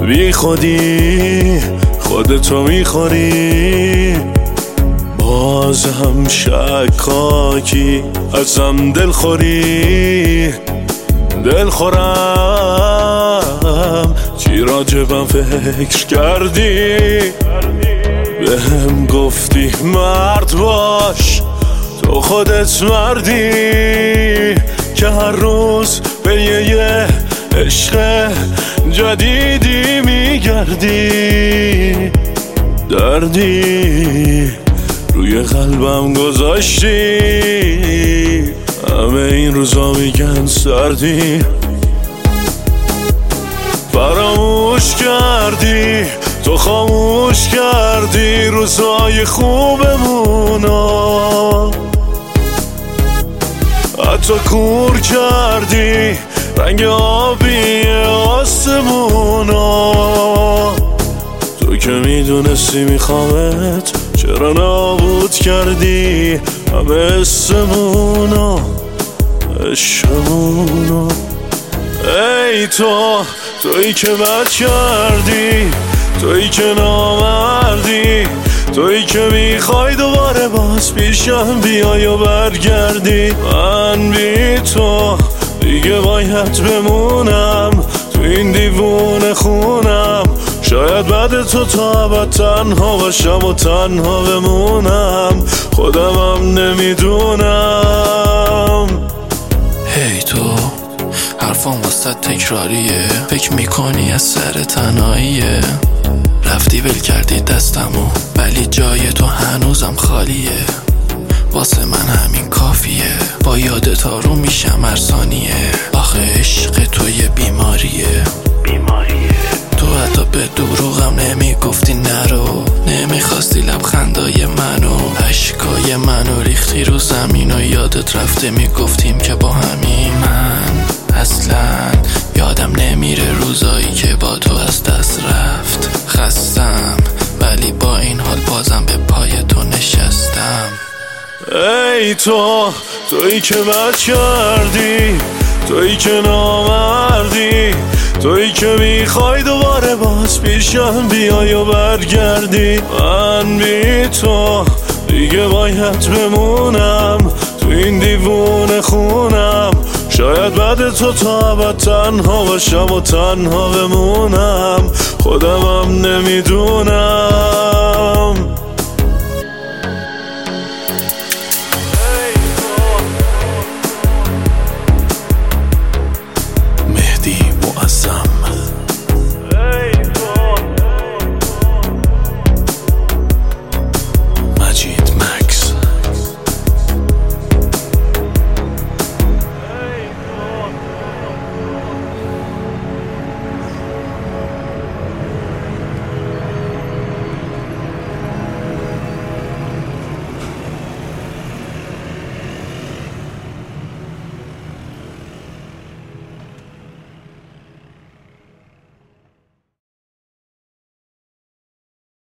بی خودی خودتو میخوری، باز هم شکاکی ازم دلخوری. دلخورم چی راجبم فکر کردی، بهم گفتی مرد باش، تو خودت مردی که هر روز به یه عشق جدیدی میگردی. دردی روی قلبم گذاشتی، همه این روزا میگن سردی. فراموش کردی، تو خاموش کردی روزای خوبمونو، حتی کور کردی رنگ آبی آسمونو. تو که میدونستی میخوامت، چرا نابود کردی همه اسمونو عشقمونو. ای تویی که بد کردی، تویی که نامردی، تویی که میخوای دوباره باز پیشم بیای و برگردی. من بی تو دیگه باید بمونم تو این دیوونه خونم، شاید بعد تو تا ابد تنها باشم و تنها بمونم، خودمم نمیدونم. هی تو حرفام واسه تکراریه، فکر میکنی از سر تنهاییه، رفتی ول کردی دستمو ولی جای تو هنوزم خالیه. واسه من همین کافیه، با یادت آروم میشم هر ثانیه. آخه عشق تو یه بیماریه. تو حتی به دروغم نمیگفتی نرو، نمیخواستی لبخندای منو، اشکای منو ریختی رو زمین و یادت رفته میگفتیم که با همین. من اصلا یادم نمیره روزایی که با تو از دست رفت. خستم ولی با این حال بازم به پای تو نشستم. ای تویی که بد کردی، تویی که نامردی، تویی که میخوای دوباره باز پیشم بیای و برگردی. من بی تو دیگه باید بمونم تو این دیوونه خونم، شاید بعد تو تا ابد تنها باشم و تنها بمونم، خودمم نمیدونم.